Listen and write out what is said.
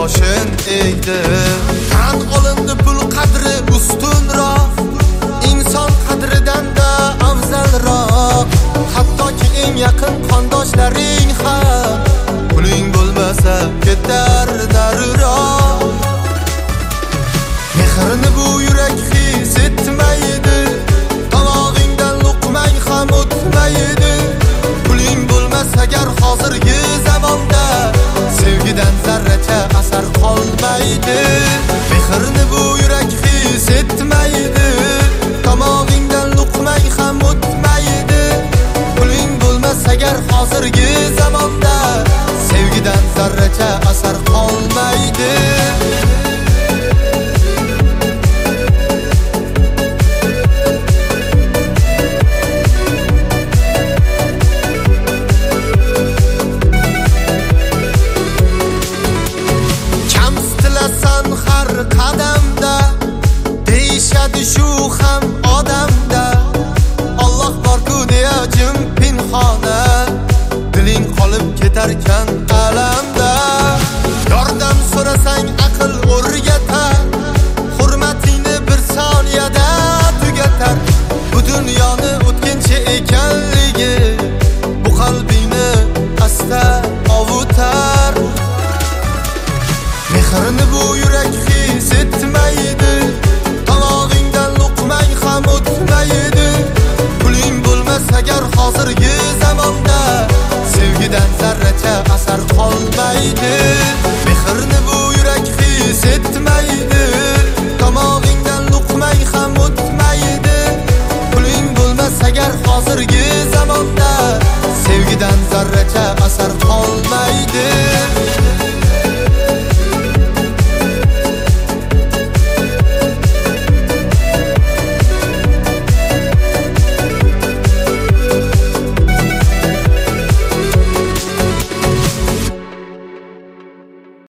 boshın egdi. Tan olindi pul qadri ustunroq, inson qadridan da afzalroq. Hattoki eng yaqin qondoshlaring ham puling bo'lmasa ketar nariroq. Mehrni bu yurak his etmaydi, tomog'ingdan luqmang ham o'tmaydi. Puling bo'lmasa agar hozirgi zamonda sevgidan zarracha asar qolmaydi. Mehrni bu yurak his etmaydi, tomog'ingdan luqmang ham o'tmaydi. Puling bo'lmasa agar hozirgi zamonda sevgidan zarracha asar qolmaydi. Har qadamda deyishadi shu ham odamda. Alloh bor-ku deya jim pinhona, diling qolib ketarkan alamda. Yordam so'rasang aql o'rgatar, hurmatingni bir soniyada tugatar. Bu dunyoni o'tkinchi ekanligi bu qalbingni asta ovutar. Mehrni bu yurak his etmaydi, tomog'ingdan luqmang ham o'tmaydi. Puling bo'lmasa agar hozirgi zamonda sevgidan zarracha asar qolmaydi. Mehrni bu yurak his etmaydi, tomog'ingdan luqmang ham o'tmaydi. Puling bo'lmasa agar hozirgi